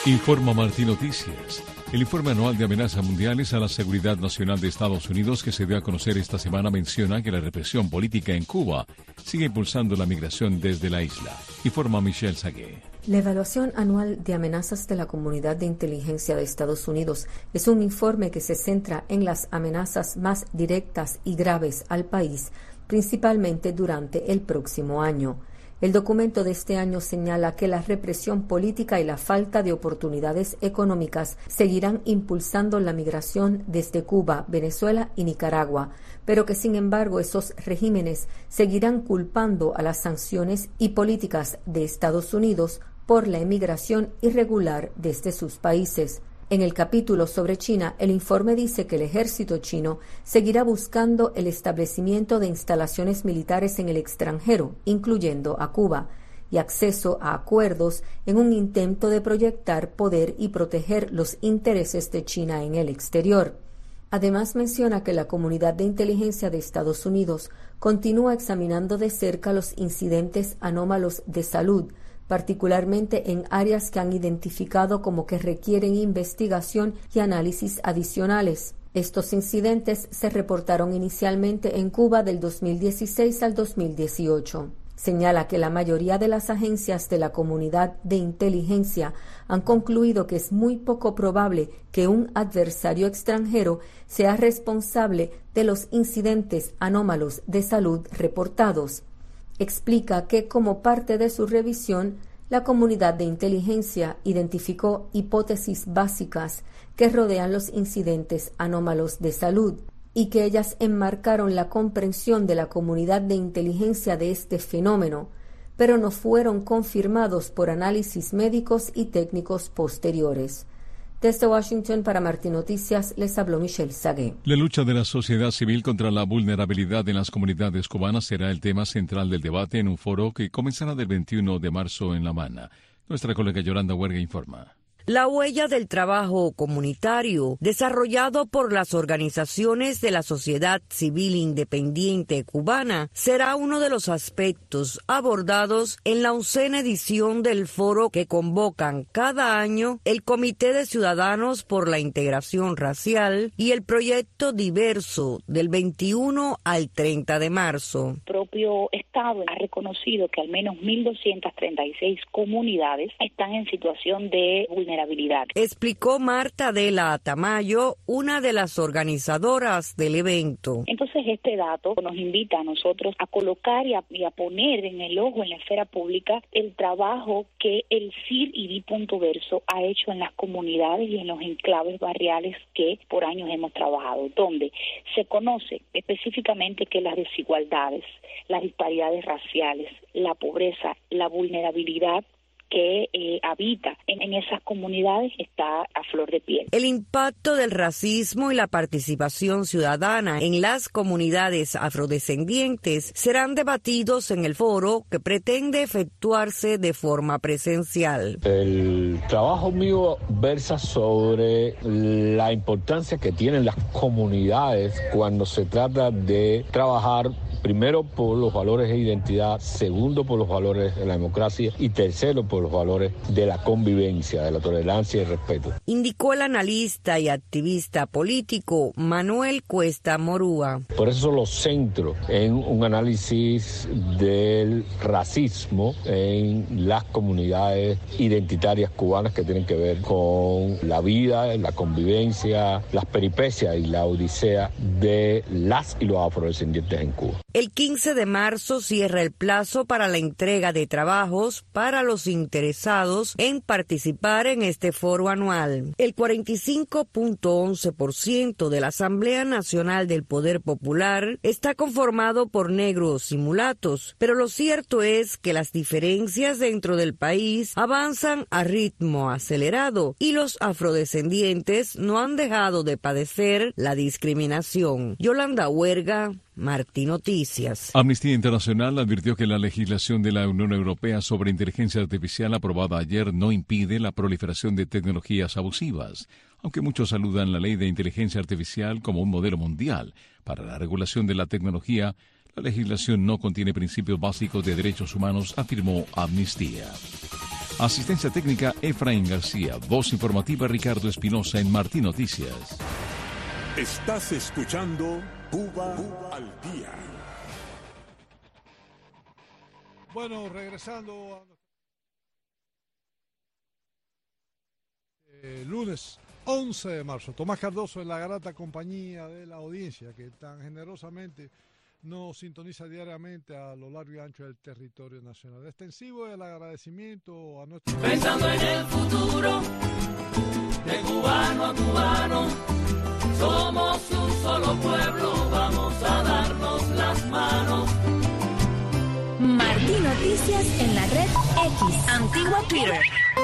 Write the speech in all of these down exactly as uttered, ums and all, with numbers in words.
Informa Martín Noticias. El informe anual de amenazas mundiales a la seguridad nacional de Estados Unidos que se dio a conocer esta semana menciona que la represión política en Cuba sigue impulsando la migración desde la isla. Informa Michelle Sagué. La evaluación anual de amenazas de la Comunidad de Inteligencia de Estados Unidos es un informe que se centra en las amenazas más directas y graves al país, principalmente durante el próximo año. El documento de este año señala que la represión política y la falta de oportunidades económicas seguirán impulsando la migración desde Cuba, Venezuela y Nicaragua, pero que sin embargo esos regímenes seguirán culpando a las sanciones y políticas de Estados Unidos por la emigración irregular desde sus países. En el capítulo sobre China, el informe dice que el ejército chino seguirá buscando el establecimiento de instalaciones militares en el extranjero, incluyendo a Cuba, y acceso a acuerdos en un intento de proyectar poder y proteger los intereses de China en el exterior. Además menciona que la Comunidad de Inteligencia de Estados Unidos continúa examinando de cerca los incidentes anómalos de salud, particularmente en áreas que han identificado como que requieren investigación y análisis adicionales. Estos incidentes se reportaron inicialmente en Cuba del dos mil dieciséis al dos mil dieciocho. Señala que la mayoría de las agencias de la Comunidad de Inteligencia han concluido que es muy poco probable que un adversario extranjero sea responsable de los incidentes anómalos de salud reportados. Explica que como parte de su revisión, la Comunidad de Inteligencia identificó hipótesis básicas que rodean los incidentes anómalos de salud y que ellas enmarcaron la comprensión de la Comunidad de Inteligencia de este fenómeno, pero no fueron confirmados por análisis médicos y técnicos posteriores. Desde Washington, para Martín Noticias, les habló Michelle Sagué. La lucha de la sociedad civil contra la vulnerabilidad en las comunidades cubanas será el tema central del debate en un foro que comenzará del veintiuno de marzo en La Habana. Nuestra colega Yolanda Huerga informa. La huella del trabajo comunitario desarrollado por las organizaciones de la sociedad civil independiente cubana será uno de los aspectos abordados en la oncena edición del foro que convocan cada año el Comité de Ciudadanos por la Integración Racial y el Proyecto Diverso del veintiuno al treinta de marzo. El propio Estado ha reconocido que al menos mil doscientas treinta y seis comunidades están en situación de vulnerabilidad. Explicó Marta Adela Tamayo, una de las organizadoras del evento. Entonces este dato nos invita a nosotros a colocar y a, y a poner en el ojo, en la esfera pública, el trabajo que el C I R y Diverso ha hecho en las comunidades y en los enclaves barriales que por años hemos trabajado, donde se conoce específicamente que las desigualdades, las disparidades raciales, la pobreza, la vulnerabilidad que eh, habita en, en esas comunidades está a flor de piel. El impacto del racismo y la participación ciudadana en las comunidades afrodescendientes serán debatidos en el foro que pretende efectuarse de forma presencial. El trabajo mío versa sobre la importancia que tienen las comunidades cuando se trata de trabajar primero por los valores de identidad, segundo por los valores de la democracia y tercero por los valores de la convivencia, de la tolerancia y el respeto. Indicó el analista y activista político Manuel Cuesta Morúa. Por eso los centro en un análisis del racismo en las comunidades identitarias cubanas que tienen que ver con la vida, la convivencia, las peripecias y la odisea de las y los afrodescendientes en Cuba. El quince de marzo cierra el plazo para la entrega de trabajos para los interesados en participar en este foro anual. El cuarenta y cinco punto once por ciento de la Asamblea Nacional del Poder Popular está conformado por negros y mulatos, pero lo cierto es que las diferencias dentro del país avanzan a ritmo acelerado y los afrodescendientes no han dejado de padecer la discriminación. Yolanda Huerga, Martín Noticias. Amnistía Internacional advirtió que la legislación de la Unión Europea sobre inteligencia artificial aprobada ayer no impide la proliferación de tecnologías abusivas, aunque muchos saludan la ley de inteligencia artificial como un modelo mundial para la regulación de la tecnología. La legislación no contiene principios básicos de derechos humanos, afirmó Amnistía. Asistencia técnica Efraín García. Voz informativa Ricardo Espinosa en Martí Noticias. Estás escuchando Cuba, Cuba al Día. Bueno, regresando a... Eh, lunes once de marzo, Tomás Cardoso en la grata compañía de la audiencia que tan generosamente nos sintoniza diariamente a lo largo y ancho del territorio nacional. Extensivo el agradecimiento a nuestro... Pensando en el futuro, de cubano a cubano, somos un solo pueblo, vamos a darnos las manos. Martí Noticias en la red X, antigua Twitter.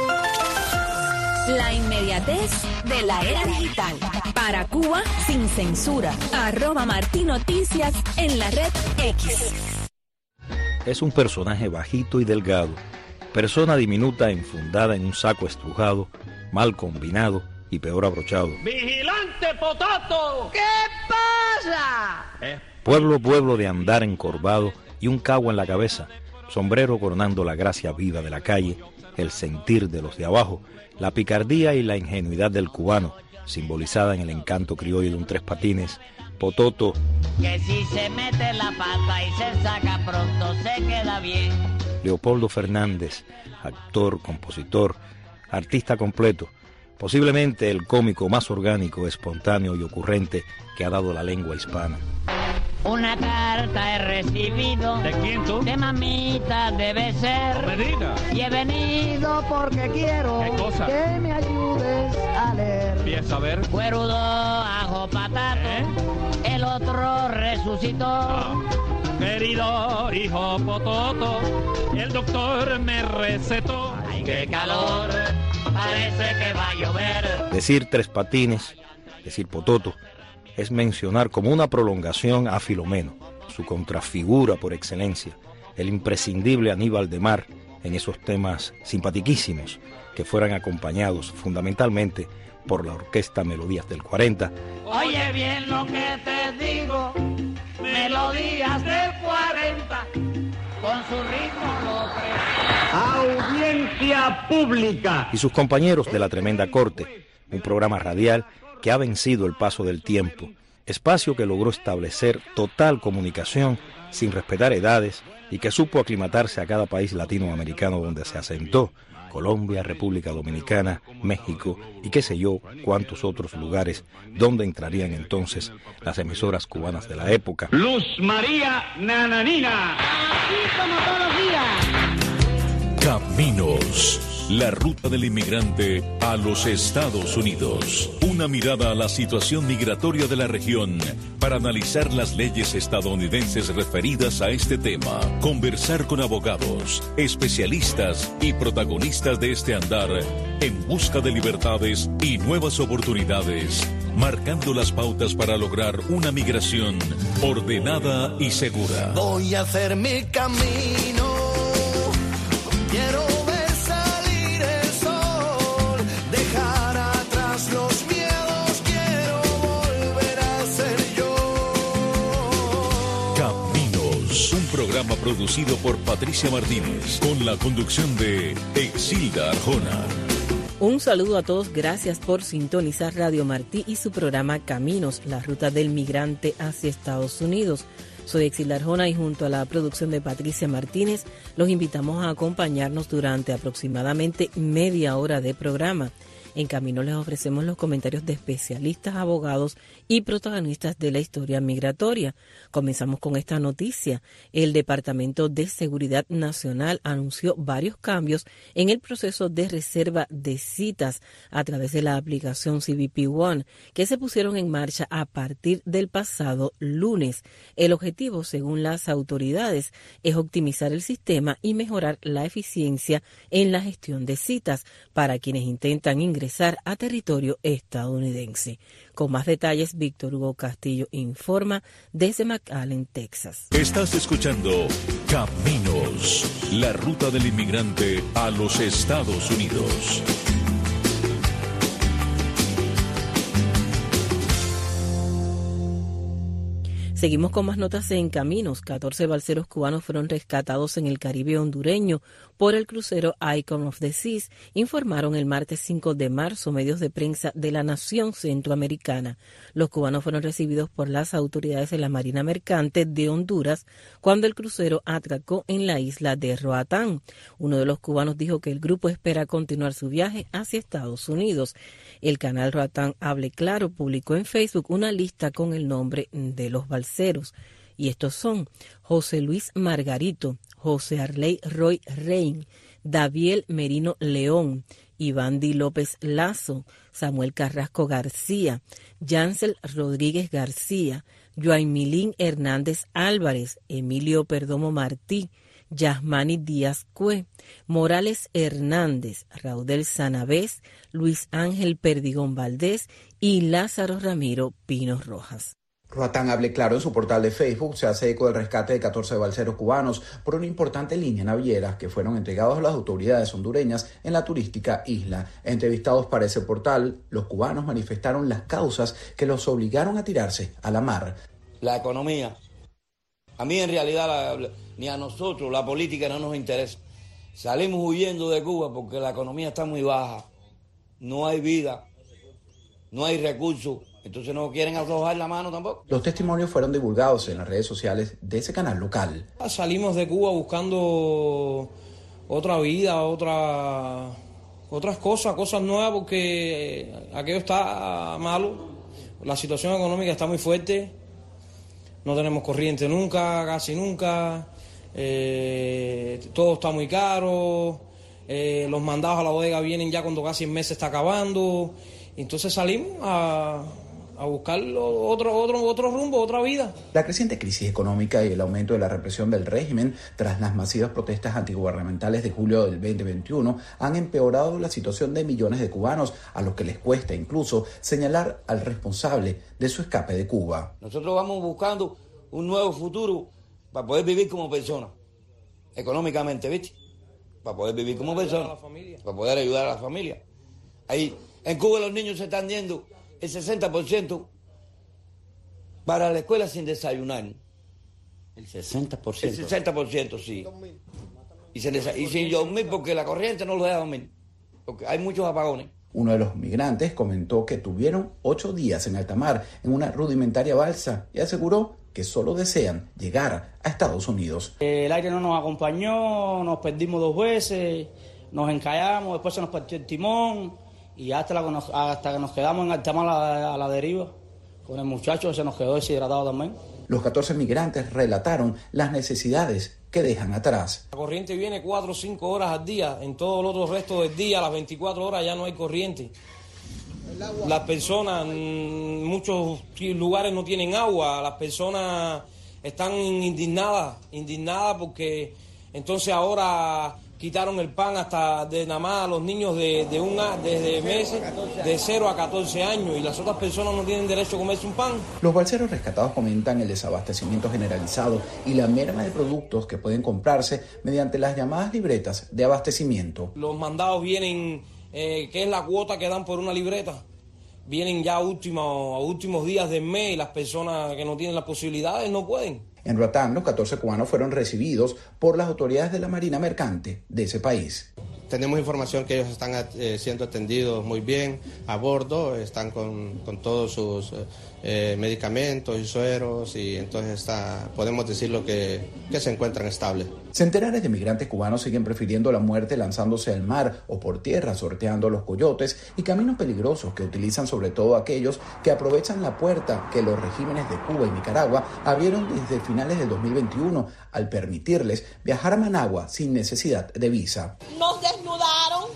La inmediatez de la era digital. Para Cuba sin censura. Arroba Martí Noticias en la red X. Es un personaje bajito y delgado, persona diminuta enfundada en un saco estrujado, mal combinado y peor abrochado. ¡Vigilante Potato! ¿Qué pasa? Eh. Pueblo, pueblo de andar encorvado y un cagua en la cabeza, sombrero coronando la gracia viva de la calle, el sentir de los de abajo, la picardía y la ingenuidad del cubano, simbolizada en el encanto criollo de un tres patines, Pototo. Que si se mete la pata y se saca pronto se queda bien. Leopoldo Fernández, actor, compositor, artista completo, posiblemente el cómico más orgánico, espontáneo y ocurrente que ha dado la lengua hispana. Una carta he recibido. ¿De quién tú? De mamita debe ser. No me digas. Y he venido porque quiero ¿Qué cosa? que me ayudes a leer. Empieza a ver. Cuerudo, ajo, patato. ¿Eh? El otro resucitó. Ah. Querido hijo Pototo, el doctor me recetó. Ay, qué calor, parece que va a llover. Decir tres patines, decir Pototo, es mencionar como una prolongación a Filomeno, su contrafigura por excelencia, el imprescindible Aníbal de Mar en esos temas simpatiquísimos que fueran acompañados fundamentalmente por la orquesta Melodías del cuarenta. Oye bien lo que te digo, Melodías del cuarenta, con su ritmo lo presta. Audiencia pública. Y sus compañeros de La Tremenda Corte, un programa radial que ha vencido el paso del tiempo, espacio que logró establecer total comunicación sin respetar edades y que supo aclimatarse a cada país latinoamericano donde se asentó, Colombia, República Dominicana, México y qué sé yo cuántos otros lugares donde entrarían entonces las emisoras cubanas de la época. Luz María Nananina. Así como todos los días. Caminos. La ruta del inmigrante a los Estados Unidos. Una mirada a la situación migratoria de la región para analizar las leyes estadounidenses referidas a este tema. Conversar con abogados, especialistas y protagonistas de este andar en busca de libertades y nuevas oportunidades, marcando las pautas para lograr una migración ordenada y segura. Voy a hacer mi camino. Quiero programa producido por Patricia Martínez, con la conducción de Exilda Arjona. Un saludo a todos, gracias por sintonizar Radio Martí y su programa Caminos, la ruta del migrante hacia Estados Unidos. Soy Exilda Arjona y junto a la producción de Patricia Martínez los invitamos a acompañarnos durante aproximadamente media hora de programa. En Camino les ofrecemos los comentarios de especialistas, abogados y protagonistas de la historia migratoria. Comenzamos con esta noticia. El Departamento de Seguridad Nacional anunció varios cambios en el proceso de reserva de citas a través de la aplicación C B P One, que se pusieron en marcha a partir del pasado lunes. El objetivo, según las autoridades, es optimizar el sistema y mejorar la eficiencia en la gestión de citas para quienes intentan ingresar a territorio estadounidense. Con más detalles, Víctor Hugo Castillo informa desde McAllen, Texas. Estás escuchando Caminos, la ruta del inmigrante a los Estados Unidos. Seguimos con más notas en Caminos. catorce balseros cubanos fueron rescatados en el Caribe hondureño por el crucero Icon of the Seas, informaron el martes cinco de marzo medios de prensa de la nación centroamericana. Los cubanos fueron recibidos por las autoridades de la Marina Mercante de Honduras cuando el crucero atracó en la isla de Roatán. Uno de los cubanos dijo que el grupo espera continuar su viaje hacia Estados Unidos. El canal Roatán Hable Claro publicó en Facebook una lista con el nombre de los balseros. Y estos son José Luis Margarito, José Arley Roy Rein, Daviel Merino León, Ivandi López Lazo, Samuel Carrasco García, Yancel Rodríguez García, Joaimilín Hernández Álvarez, Emilio Perdomo Martí, Yasmani Díaz Cue, Morales Hernández, Raudel Sanavés, Luis Ángel Perdigón Valdés y Lázaro Ramiro Pino Rojas. Roatán Hable Claro en su portal de Facebook se hace eco del rescate de catorce balseros cubanos por una importante línea naviera que fueron entregados a las autoridades hondureñas en la turística isla. Entrevistados para ese portal, los cubanos manifestaron las causas que los obligaron a tirarse a la mar. La economía. A mí en realidad la, ni a nosotros la política no nos interesa. Salimos huyendo de Cuba porque la economía está muy baja. No hay vida, no hay recursos. Entonces no quieren aflojar la mano tampoco. Los testimonios fueron divulgados en las redes sociales de ese canal local. Salimos de Cuba buscando otra vida, otra, otras cosas, cosas nuevas, porque aquello está malo. La situación económica está muy fuerte. No tenemos corriente nunca, casi nunca. Eh, todo está muy caro. Eh, los mandados a la bodega vienen ya cuando casi el mes se está acabando. Entonces salimos a... a buscar otro, otro, otro rumbo, otra vida. La creciente crisis económica y el aumento de la represión del régimen tras las masivas protestas antigubernamentales de julio del veinte veintiuno han empeorado la situación de millones de cubanos, a los que les cuesta incluso señalar al responsable de su escape de Cuba. Nosotros vamos buscando un nuevo futuro para poder vivir como personas, económicamente, ¿viste? Para poder vivir como personas, para poder ayudar a la familia. Ahí, en Cuba los niños se están yendo el sesenta por ciento para la escuela sin desayunar. ¿El sesenta por ciento? El sesenta por ciento, sí. Y, se desa- y sin dormir porque la corriente no lo deja dormir. Porque hay muchos apagones. Uno de los migrantes comentó que tuvieron ocho días en alta mar en una rudimentaria balsa y aseguró que solo desean llegar a Estados Unidos. El aire no nos acompañó, nos perdimos dos veces, nos encallamos, después se nos partió el timón. Y hasta, la, hasta que nos quedamos en alta mar a la, a la deriva, con el muchacho se nos quedó deshidratado también. Los catorce migrantes relataron las necesidades que dejan atrás. La corriente viene cuatro o cinco horas al día, en todo el otro resto del día, a las veinticuatro horas ya no hay corriente. Las personas, en muchos lugares no tienen agua, las personas están indignadas, indignadas porque entonces ahora quitaron el pan hasta de nada más a los niños de, de un desde meses de cero a catorce años y las otras personas no tienen derecho a comerse un pan. Los balseros rescatados comentan el desabastecimiento generalizado y la merma de productos que pueden comprarse mediante las llamadas libretas de abastecimiento. Los mandados vienen, eh, que es la cuota que dan por una libreta, vienen ya a últimos, a últimos días del mes y las personas que no tienen las posibilidades no pueden. En Roatán, los catorce cubanos fueron recibidos por las autoridades de la Marina Mercante de ese país. Tenemos información que ellos están eh, siendo atendidos muy bien a bordo, están con, con todos sus eh, medicamentos y sueros y entonces está, podemos decirlo que, que se encuentran estables. Centenares de migrantes cubanos siguen prefiriendo la muerte lanzándose al mar o por tierra sorteando los coyotes y caminos peligrosos que utilizan sobre todo aquellos que aprovechan la puerta que los regímenes de Cuba y Nicaragua abrieron desde finales del dos mil veintiuno al permitirles viajar a Managua sin necesidad de visa. Nos desnudaron,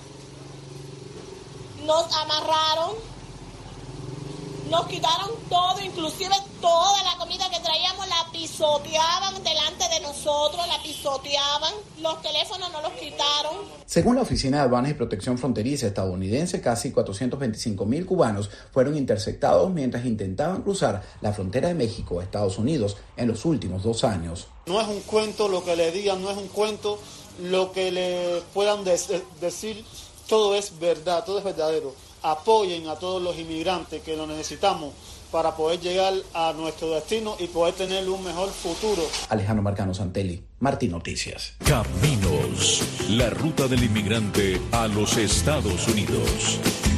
nos amarraron, nos quitaron todo, inclusive toda la comida que traíamos la pisoteaban delante de nosotros, la pisoteaban, los teléfonos nos los quitaron. Según la Oficina de Aduanas y Protección Fronteriza estadounidense, casi cuatrocientos veinticinco mil cubanos fueron interceptados mientras intentaban cruzar la frontera de México a Estados Unidos en los últimos dos años. No es un cuento lo que le digan, no es un cuento lo que le puedan de- decir, todo es verdad, todo es verdadero. Apoyen a todos los inmigrantes que lo necesitamos para poder llegar a nuestro destino y poder tener un mejor futuro. Alejandro Marcano Santelli, Martín Noticias. Caminos, la ruta del inmigrante a los Estados Unidos.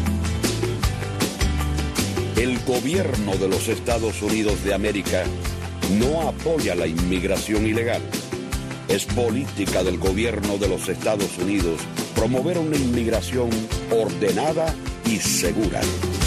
El gobierno de los Estados Unidos de América no apoya la inmigración ilegal. Es política del gobierno de los Estados Unidos promover una inmigración ordenada y segura.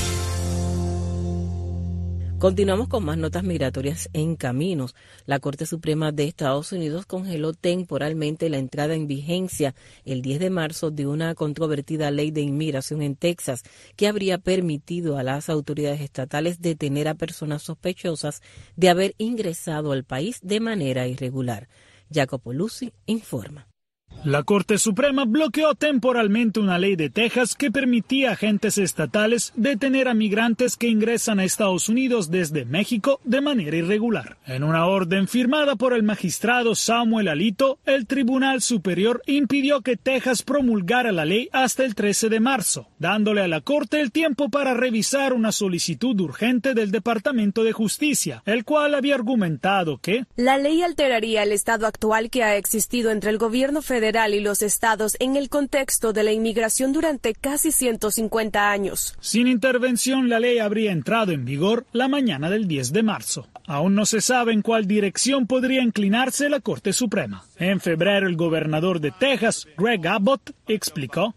Continuamos con más notas migratorias en Caminos. La Corte Suprema de Estados Unidos congeló temporalmente la entrada en vigencia el diez de marzo de una controvertida ley de inmigración en Texas que habría permitido a las autoridades estatales detener a personas sospechosas de haber ingresado al país de manera irregular. Jacopo Luzzi informa. La Corte Suprema bloqueó temporalmente una ley de Texas que permitía a agentes estatales detener a migrantes que ingresan a Estados Unidos desde México de manera irregular. En una orden firmada por el magistrado Samuel Alito, el Tribunal Superior impidió que Texas promulgara la ley hasta el trece de marzo, dándole a la Corte el tiempo para revisar una solicitud urgente del Departamento de Justicia, el cual había argumentado que la ley alteraría el estado actual que ha existido entre el gobierno federal y los estados en el contexto de la inmigración durante casi ciento cincuenta años. Sin intervención, la ley habría entrado en vigor la mañana del diez de marzo. Aún no se sabe en cuál dirección podría inclinarse la Corte Suprema. En febrero, el gobernador de Texas, Greg Abbott, explicó: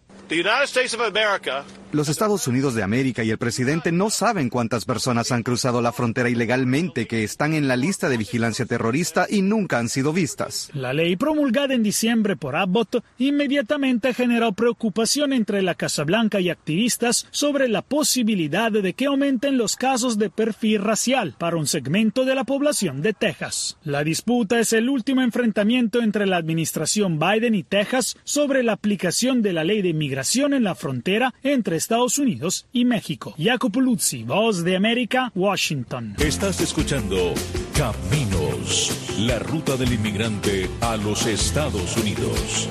Los Estados Unidos de América y el presidente no saben cuántas personas han cruzado la frontera ilegalmente que están en la lista de vigilancia terrorista y nunca han sido vistas. La ley promulgada en diciembre por Abbott inmediatamente generó preocupación entre la Casa Blanca y activistas sobre la posibilidad de que aumenten los casos de perfil racial para un segmento de la población de Texas. La disputa es el último enfrentamiento entre la administración Biden y Texas sobre la aplicación de la ley de inmigración en la frontera entre Estados Unidos y México. Jacopo Luzzi, Voz de América, Washington. Estás escuchando Caminos, la ruta del inmigrante a los Estados Unidos.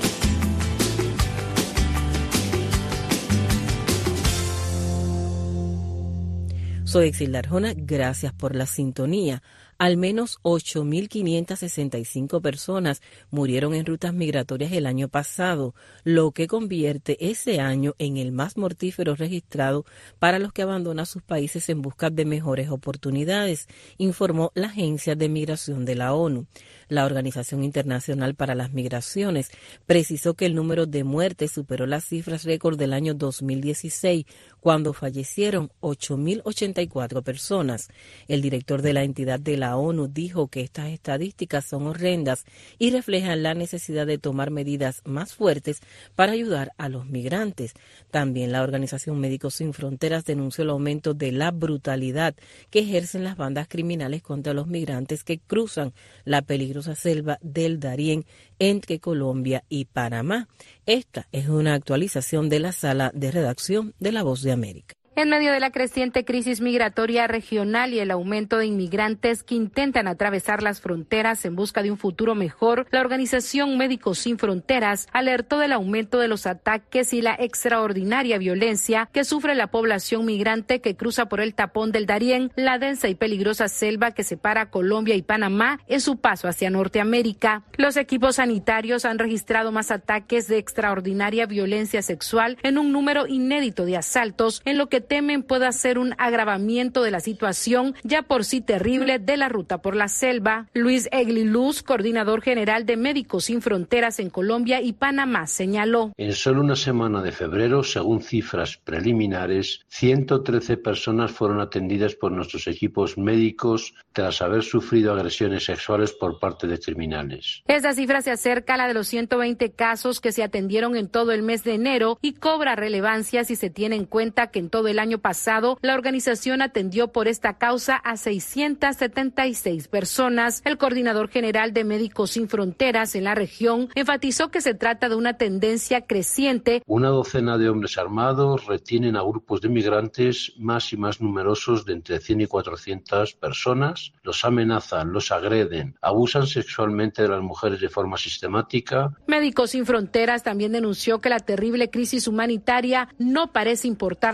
Soy Exilda Arjona, gracias por la sintonía. Al menos ocho mil quinientas sesenta y cinco personas murieron en rutas migratorias el año pasado, lo que convierte ese año en el más mortífero registrado para los que abandonan sus países en busca de mejores oportunidades, informó la Agencia de Migración de la ONU. La Organización Internacional para las Migraciones precisó que el número de muertes superó las cifras récord del año dos mil dieciséis, cuando fallecieron ocho mil ochenta y cuatro personas. El director de la entidad de la ONU dijo que estas estadísticas son horrendas y reflejan la necesidad de tomar medidas más fuertes para ayudar a los migrantes. También la Organización Médicos Sin Fronteras denunció el aumento de la brutalidad que ejercen las bandas criminales contra los migrantes que cruzan la peligrosa selva del Darién entre Colombia y Panamá. Esta es una actualización de la sala de redacción de La Voz de América. En medio de la creciente crisis migratoria regional y el aumento de inmigrantes que intentan atravesar las fronteras en busca de un futuro mejor, la Organización Médicos Sin Fronteras alertó del aumento de los ataques y la extraordinaria violencia que sufre la población migrante que cruza por el tapón del Darién, la densa y peligrosa selva que separa Colombia y Panamá en su paso hacia Norteamérica. Los equipos sanitarios han registrado más ataques de extraordinaria violencia sexual en un número inédito de asaltos, en lo que temen pueda ser un agravamiento de la situación ya por sí terrible de la ruta por la selva. Luis Egliluz, coordinador general de Médicos Sin Fronteras en Colombia y Panamá, señaló: En solo una semana de febrero, según cifras preliminares, ciento trece personas fueron atendidas por nuestros equipos médicos tras haber sufrido agresiones sexuales por parte de criminales. Esta cifra se acerca a la de los ciento veinte casos que se atendieron en todo el mes de enero y cobra relevancia si se tiene en cuenta que en todo el año pasado, la organización atendió por esta causa a seiscientas setenta y seis personas. El coordinador general de Médicos Sin Fronteras en la región enfatizó que se trata de una tendencia creciente. Una docena de hombres armados retienen a grupos de migrantes más y más numerosos de entre cien y cuatrocientas personas, los amenazan, los agreden, abusan sexualmente de las mujeres de forma sistemática. Médicos Sin Fronteras también denunció que la terrible crisis humanitaria no parece importarle a nadie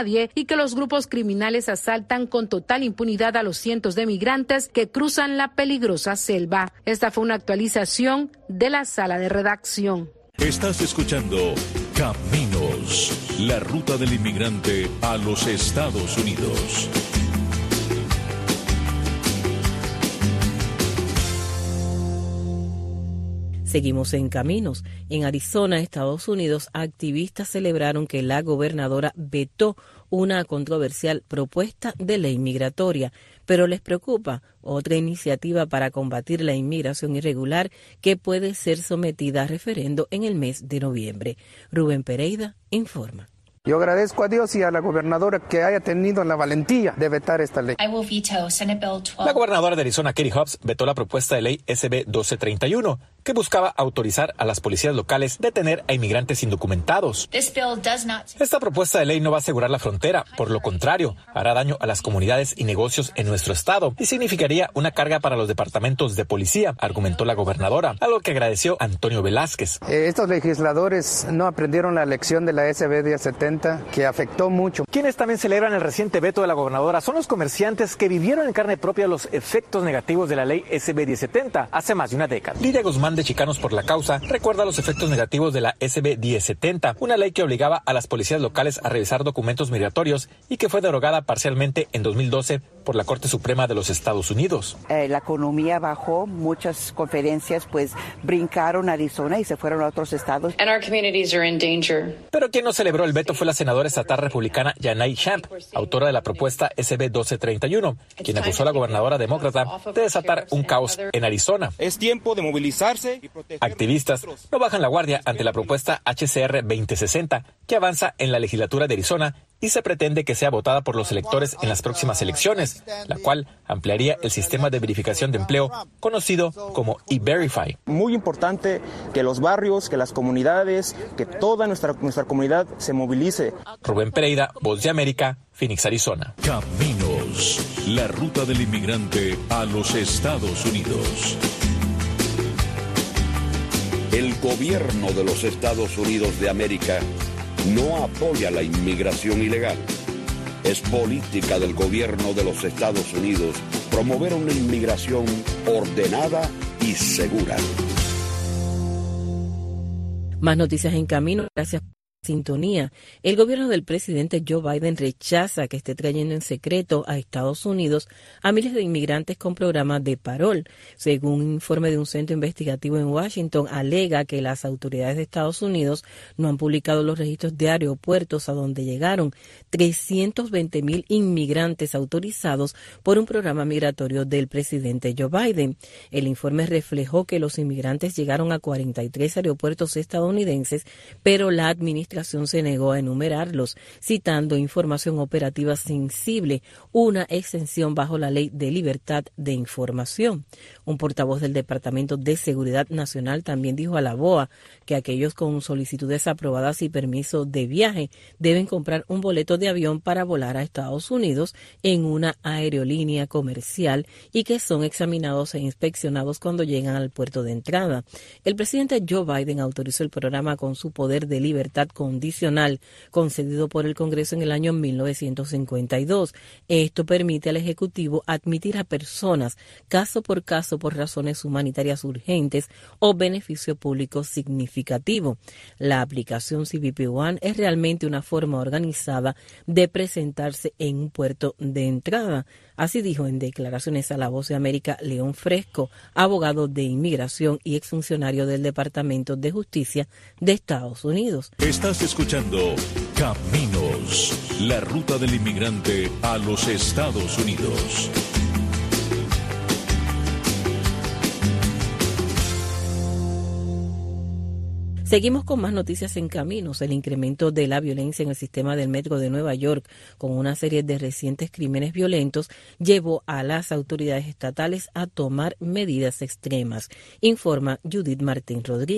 nadie y que los grupos criminales asaltan con total impunidad a los cientos de migrantes que cruzan la peligrosa selva. Esta fue una actualización de la sala de redacción. Estás escuchando Caminos, la ruta del inmigrante a los Estados Unidos. Seguimos en Caminos. En Arizona, Estados Unidos, activistas celebraron que la gobernadora vetó una controversial propuesta de ley migratoria, pero les preocupa otra iniciativa para combatir la inmigración irregular que puede ser sometida a referendo en el mes de noviembre. Rubén Pereira informa. Yo agradezco a Dios y a la gobernadora que haya tenido la valentía de vetar esta ley. La gobernadora de Arizona, Katie Hobbs, vetó la propuesta de ley S B doce treinta y uno, que buscaba autorizar a las policías locales detener a inmigrantes indocumentados. Esta propuesta de ley no va a asegurar la frontera, por lo contrario, hará daño a las comunidades y negocios en nuestro estado y significaría una carga para los departamentos de policía, argumentó la gobernadora, algo que agradeció Antonio Velázquez. Eh, estos legisladores no aprendieron la lección de la S B diez setenta, que afectó mucho. Quienes también celebran el reciente veto de la gobernadora son los comerciantes que vivieron en carne propia los efectos negativos de la ley S B diez setenta hace más de una década. Lidia Guzmán, de Chicanos por la Causa, recuerda los efectos negativos de la S B diez setenta, una ley que obligaba a las policías locales a revisar documentos migratorios y que fue derogada parcialmente en dos mil doce por la Corte Suprema de los Estados Unidos. Eh, la economía bajó, muchas conferencias pues brincaron a Arizona y se fueron a otros estados. And our communities are in danger. Pero quien no celebró el veto fue la senadora estatal republicana Yanai Champ, autora de la propuesta S B doce treinta y uno, quien acusó a la gobernadora demócrata de desatar un caos en Arizona. Es tiempo de movilizarse y proteger. Activistas no bajan la guardia ante la propuesta H C R veinte sesenta, que avanza en la legislatura de Arizona y se pretende que sea votada por los electores en las próximas elecciones, la cual ampliaría el sistema de verificación de empleo conocido como E-Verify. Muy importante que los barrios, que las comunidades, que toda nuestra, nuestra comunidad se movilice. Rubén Pereira, Voz de América, Phoenix, Arizona. Caminos, la ruta del inmigrante a los Estados Unidos. El gobierno de los Estados Unidos de América no apoya la inmigración ilegal. Es política del gobierno de los Estados Unidos promover una inmigración ordenada y segura. Más noticias en camino. Gracias por la sintonía. El gobierno del presidente Joe Biden rechaza que esté trayendo en secreto a Estados Unidos a miles de inmigrantes con programas de parol. Según un informe de un centro investigativo en Washington, alega que las autoridades de Estados Unidos no han publicado los registros de aeropuertos a donde llegaron trescientos veinte mil inmigrantes autorizados por un programa migratorio del presidente Joe Biden. El informe reflejó que los inmigrantes llegaron a cuarenta y tres aeropuertos estadounidenses, pero la administración se negó a enumerarlos, citando información operativa sensible, una exención bajo la Ley de Libertad de Información. Un portavoz del Departamento de Seguridad Nacional también dijo a la B O A que aquellos con solicitudes aprobadas y permiso de viaje deben comprar un boleto de avión para volar a Estados Unidos en una aerolínea comercial y que son examinados e inspeccionados cuando llegan al puerto de entrada. El presidente Joe Biden autorizó el programa con su poder de libertad condicional concedido por el Congreso en el año mil novecientos cincuenta y dos. Esto permite al Ejecutivo admitir a personas caso por caso por razones humanitarias urgentes o beneficio público significativo. La aplicación C B P One es realmente una forma organizada de presentarse en un puerto de entrada. Así dijo en declaraciones a La Voz de América León Fresco, abogado de inmigración y exfuncionario del Departamento de Justicia de Estados Unidos. Estás escuchando Caminos, la ruta del inmigrante a los Estados Unidos. Seguimos con más noticias en Caminos. El incremento de la violencia en el sistema del metro de Nueva York, con una serie de recientes crímenes violentos, llevó a las autoridades estatales a tomar medidas extremas, informa Judith Martín Rodríguez.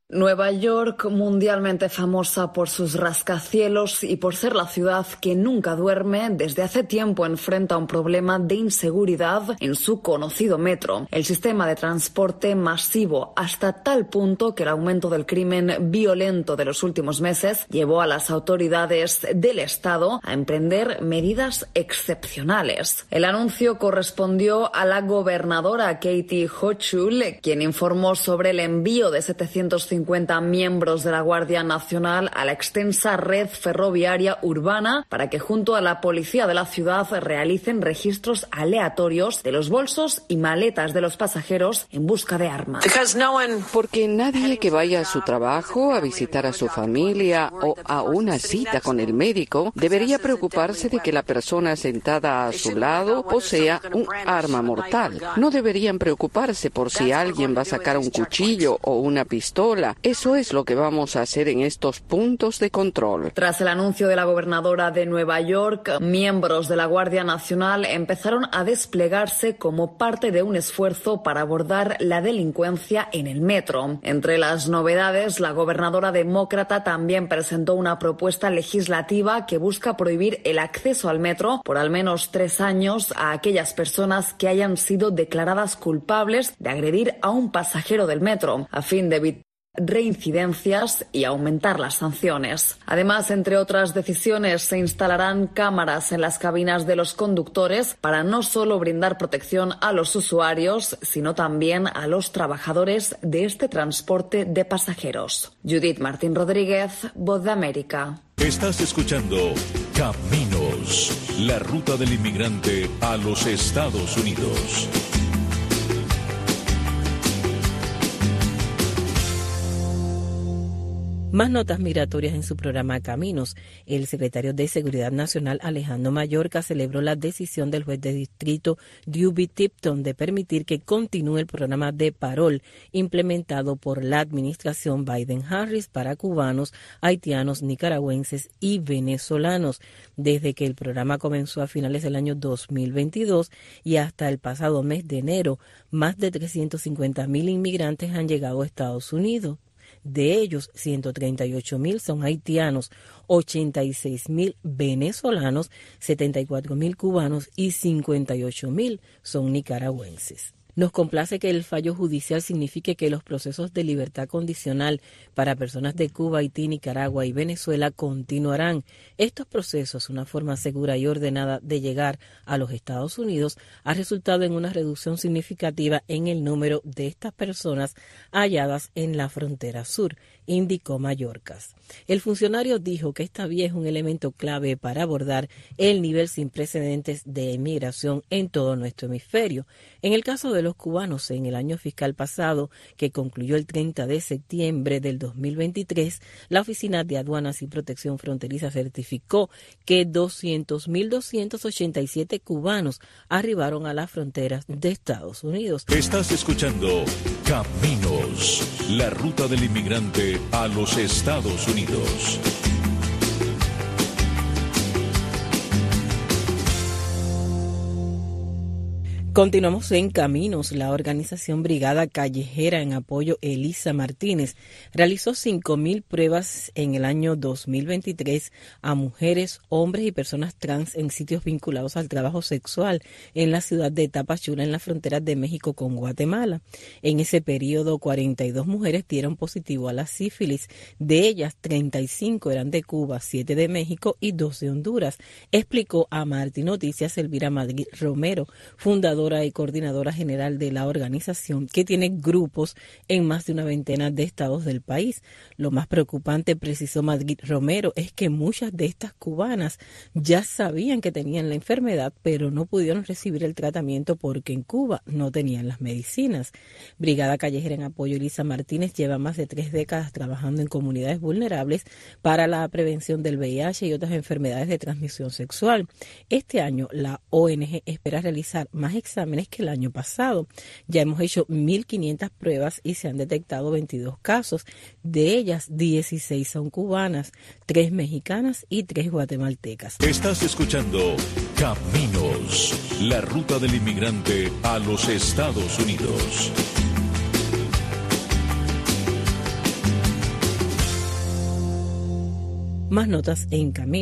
Nueva York, mundialmente famosa por sus rascacielos y por ser la ciudad que nunca duerme, desde hace tiempo enfrenta un problema de inseguridad en su conocido metro, el sistema de transporte masivo, hasta tal punto que el aumento del crimen violento de los últimos meses llevó a las autoridades del estado a emprender medidas excepcionales. El anuncio correspondió a la gobernadora Katie Hochul, quien informó sobre el envío de setecientos cincuenta miembros de la Guardia Nacional a la extensa red ferroviaria urbana para que junto a la policía de la ciudad realicen registros aleatorios de los bolsos y maletas de los pasajeros en busca de armas. Porque nadie que vaya a su trabajo, a visitar a su familia o a una cita con el médico debería preocuparse de que la persona sentada a su lado posea un arma mortal. No deberían preocuparse por si alguien va a sacar un cuchillo o una pistola. Eso es lo que vamos a hacer en estos puntos de control. Tras el anuncio de la gobernadora de Nueva York, miembros de la Guardia Nacional empezaron a desplegarse como parte de un esfuerzo para abordar la delincuencia en el metro. Entre las novedades, la gobernadora demócrata también presentó una propuesta legislativa que busca prohibir el acceso al metro por al menos tres años a aquellas personas que hayan sido declaradas culpables de agredir a un pasajero del metro, a fin de evitar reincidencias y aumentar las sanciones. Además, entre otras decisiones, se instalarán cámaras en las cabinas de los conductores para no solo brindar protección a los usuarios, sino también a los trabajadores de este transporte de pasajeros. Judith Martín Rodríguez, Voz de América. Estás escuchando Caminos, la ruta del inmigrante a los Estados Unidos. Más notas migratorias en su programa Caminos. El secretario de Seguridad Nacional, Alejandro Mayorkas, celebró la decisión del juez de distrito Dewey Tipton de permitir que continúe el programa de parol implementado por la administración Biden-Harris para cubanos, haitianos, nicaragüenses y venezolanos. Desde que el programa comenzó a finales del año dos mil veintidós y hasta el pasado mes de enero, más de trescientos cincuenta mil inmigrantes han llegado a Estados Unidos. De ellos, ciento treinta y ocho mil son haitianos, ochenta y seis mil venezolanos, setenta y cuatro mil cubanos y cincuenta y ocho mil son nicaragüenses. Nos complace que el fallo judicial signifique que los procesos de libertad condicional para personas de Cuba, Haití, Nicaragua y Venezuela continuarán. Estos procesos, una forma segura y ordenada de llegar a los Estados Unidos, ha resultado en una reducción significativa en el número de estas personas halladas en la frontera sur, indicó Mayorkas. El funcionario dijo que esta vía es un elemento clave para abordar el nivel sin precedentes de inmigración en todo nuestro hemisferio. En el caso de los cubanos, en el año fiscal pasado, que concluyó el treinta de septiembre del dos mil veintitrés, la Oficina de Aduanas y Protección Fronteriza certificó que doscientos mil doscientos ochenta y siete cubanos arribaron a las fronteras de Estados Unidos. Estás escuchando Caminos, la ruta del inmigrante a los Estados Unidos. Continuamos en Caminos. La organización Brigada Callejera en apoyo a Elisa Martínez realizó cinco mil pruebas en el año dos mil veintitrés a mujeres, hombres y personas trans en sitios vinculados al trabajo sexual en la ciudad de Tapachula, en la frontera de México con Guatemala. En ese periodo, cuarenta y dos mujeres dieron positivo a la sífilis. De ellas, treinta y cinco eran de Cuba, siete de México y dos de Honduras, explicó a Martí Noticias Elvira Madrid Romero, fundadora y coordinadora general de la organización, que tiene grupos en más de una veintena de estados del país. Lo más preocupante, precisó Madrid Romero, es que muchas de estas cubanas ya sabían que tenían la enfermedad, pero no pudieron recibir el tratamiento porque en Cuba no tenían las medicinas. Brigada Callejera en apoyo a Elisa Martínez lleva más de tres décadas trabajando en comunidades vulnerables para la prevención del V I H y otras enfermedades de transmisión sexual. Este año la O N G espera realizar más exámenes que el año pasado. Ya hemos hecho mil quinientas pruebas y se han detectado veintidós casos. De ellas, dieciséis son cubanas, tres mexicanas y tres guatemaltecas. Estás escuchando Caminos, la ruta del inmigrante a los Estados Unidos. Más notas en camino.